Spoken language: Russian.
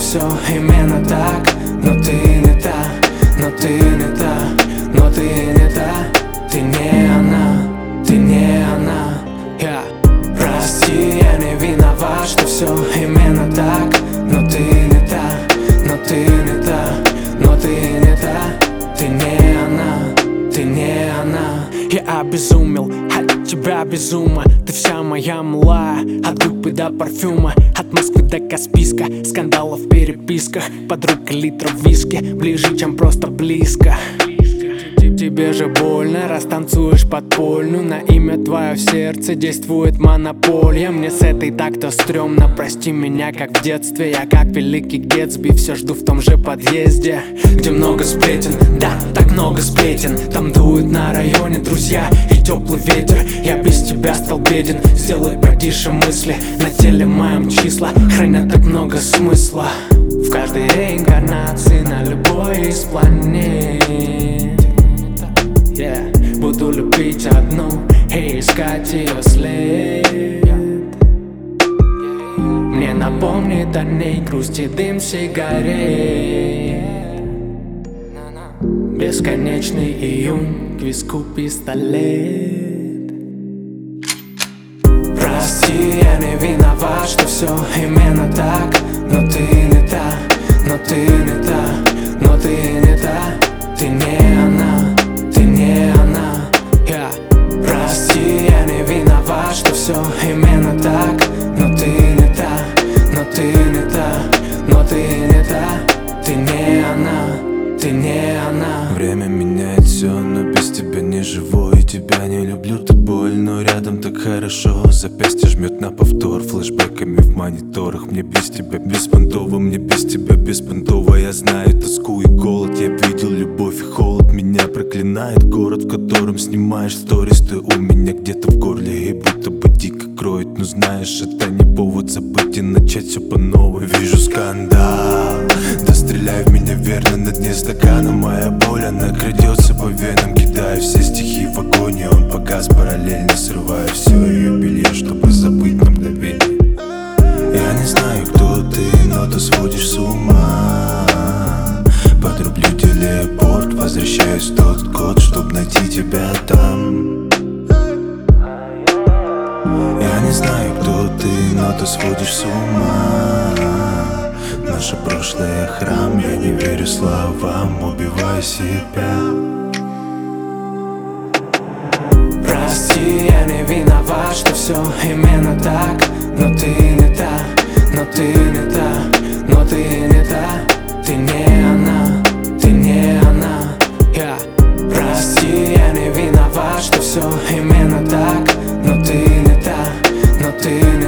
все именно так. Но ты не та, но ты не та, но ты не та. Ты не она, ты не она. Прости, я не виноват, что все именно так. Но ты не та, но ты не та, но ты не та. Ты не она, ты не она. Я обезумел от тебя без ума. Ты вся моя млая, от губы до парфюма, от Москвы до Каспийска, скандалов в переписках, подруг и литров виски, ближе, чем просто близко. Тебе же больно, раз танцуешь подпольную. На имя твое в сердце действует монополия. Мне с этой так-то стрёмно, прости меня, как в детстве. Я как великий Гэтсби, все жду в том же подъезде, где много сплетен, да, так много сплетен. Там дуют на районе друзья и теплый ветер. Я без тебя стал беден, сделай потише мысли. На теле моем числа хранят так много смысла. В каждой реинкарнации на любой из планет буду любить одну и искать ее след. Мне напомнит о ней грусть и дым сигарет. Бесконечный июнь, к виску пистолет. Прости, я не виноват, что все именно так. Но ты не та, но ты не та, но ты не та. Ты не она, ты не она. Прости, я не виноват, что все именно так. Но ты не та, но ты не та, но ты не та. Ты не она, ты не она. Время меняет все, но без тебя не живой. Тебя не люблю, ты боль, но рядом так хорошо. Запястье жмет на повтор, флешбэками в мониторах. Мне без тебя беспонтово, мне без тебя беспонтово. Я знаю тоску и голод, я видел любовь и холод. Меня проклинает город, в котором снимаешь сторис. Ты у меня где-то в горле и будто бы дико кроет. Но знаешь, это не повод забыть и начать все по новой. Вижу скандал, да стреляй в меня верно. На дне стакана моя боль, она крадется по венам. Кидаю все стихи в огонь, и он погас параллельно. Срываю все ее белье, чтобы забыть на мгновение. Я не знаю, кто ты, но ты сводишь с ума. Подрублю телепорт, возвращаюсь в тот год, чтоб найти тебя там. Я не знаю, кто ты, но ты сводишь с ума. Наше прошлое храм, я не верю словам, убиваю себя. Прости, я не виноват, что все именно так. Но ты не та, но ты не та, но ты не та. Ты не она, ты не она. Прости, я не виноват, что все именно так. Но ты не та, но ты не та.